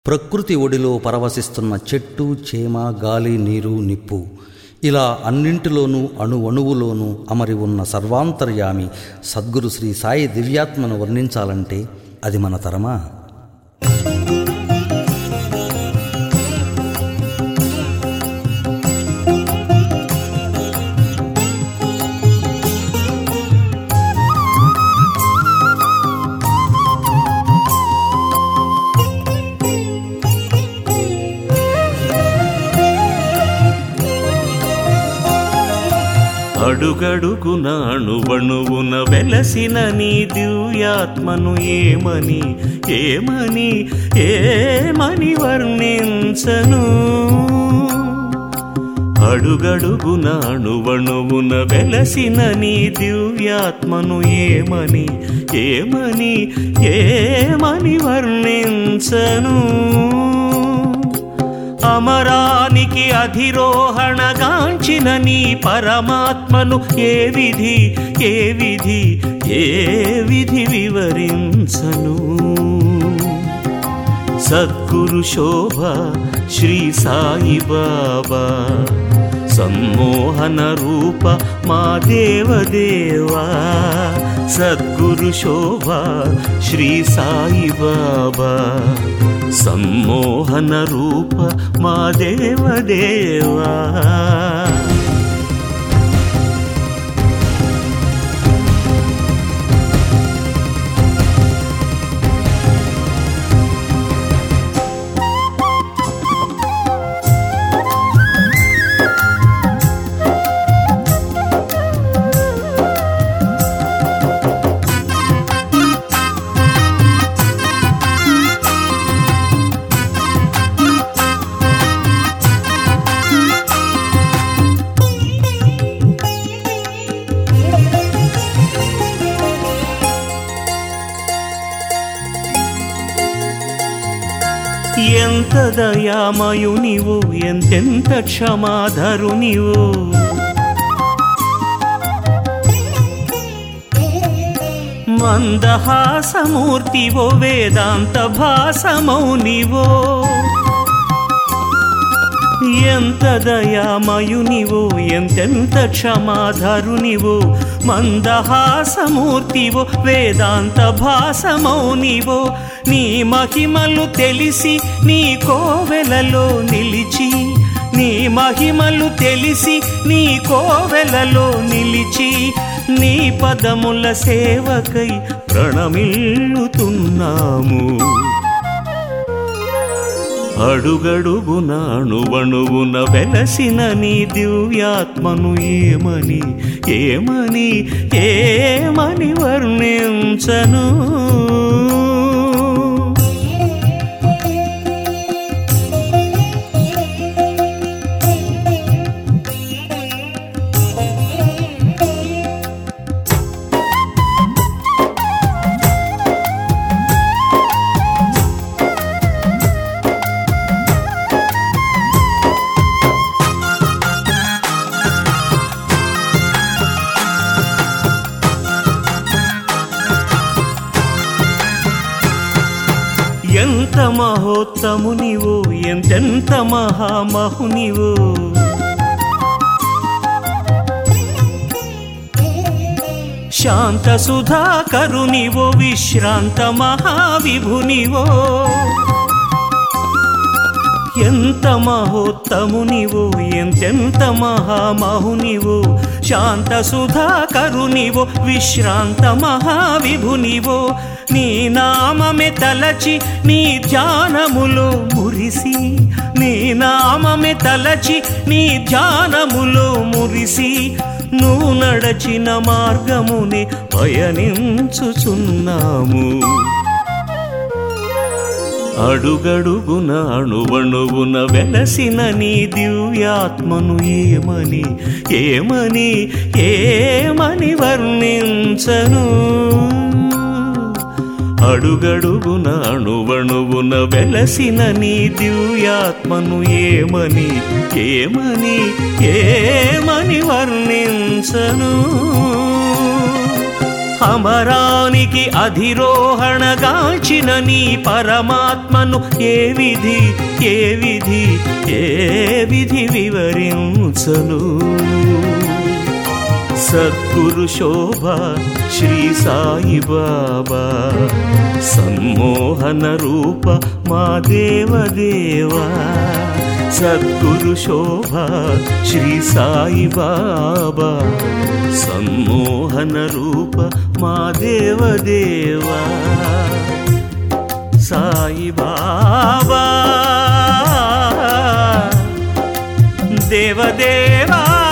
ప్రకృతి ఒడిలో పరవశిస్తున్న చెట్టు, చేమ, గాలి, నీరు, నిప్పు ఇలా అన్నింటిలోనూ అణువణువులోనూ అమరి ఉన్న సర్వాంతర్యామి సద్గురు శ్రీ సాయి దివ్యాత్మను వర్ణించాలంటే అది మన తరమా? అడుగడుగున అణువణువున వెలసిన నీ దివ్యాత్మను ఏమని ఏమని ఏమని వర్ణించను? అడుగడుగున అణువణువున వెలసిన నీ దివ్యాత్మను ఏమని ఏమని ఏమని వర్ణించను? అమరానికి అధిరోహణగాంచిన నీ పరమాత్మను ఏ విధి ఏ విధి ఏ విధి వివరించను? సద్గురు శోభ శ్రీ సాయి బాబా సమ్మోహన రూప మా దేవదేవా. సద్గురు శోభ శ్రీ సాయి బాబా సమ్మోహన రూప మా దేవదేవా. ఎంత దయామయునివో ఎంతెంత క్షమాధరునివో. మందహాసమూర్తివో వేదాంత భాసమౌనివో. ఎంత దయామయునివో ఎంతెంత క్షమాధరునివో. మందహాసమూర్తివో వేదాంత భాసమౌనివో. నీ మహిమలు తెలిసి నీ కోవెలలో నిలిచి, నీ మహిమలు తెలిసి నీ కోవెలలో నిలిచి, నీ పదముల సేవకై ప్రణమిల్లుతున్నాము. అడుగడుగున అణువణువున వెలసిన నీ దివ్యాత్మను ఏమని ఏమని ఏమని వర్ణించను? ఎంత మహోత్తమునివో ఎంతెంత మహామహునివో. శాంత సుధాకరునివో విశ్రాంత మహావిభునివో. ఎంత మహోత్తమునివో ఎంతెంత మహామహునివో. శాంత సుధాకరునివో విశ్రాంత మహావిభునివో. నీ నామమే తలచి నీ ధ్యానములో మురిసి, నీ నామమే తలచి నీ ధ్యానములో మురిసి, నువ్వు నడచిన మార్గముని పయనించుచున్నాము. అడుగడుగున అణువణువున వెలసిన నీ దివ్యాత్మను ఏమని ఏమని ఏమని వర్ణించను? అడుగడుగున అణువణువున వెలసిన నీ దివ్యాత్మను ఏమని ఏమని ఏమని వర్ణించను? అమరానికి అధిరోహణగాంచిన నీ పరమాత్మను ఏ విధి ఏ విధి ఏ విధి వివరించను. సద్గురు శోభ శ్రీ సాయి బాబా సమ్మోహన రూప మా దేవదేవా. సద్గురు శోభ శ్రీ సాయి బాబా సమ్మోహన రూప మా దేవదేవా. సాయి బాబా దేవదేవా.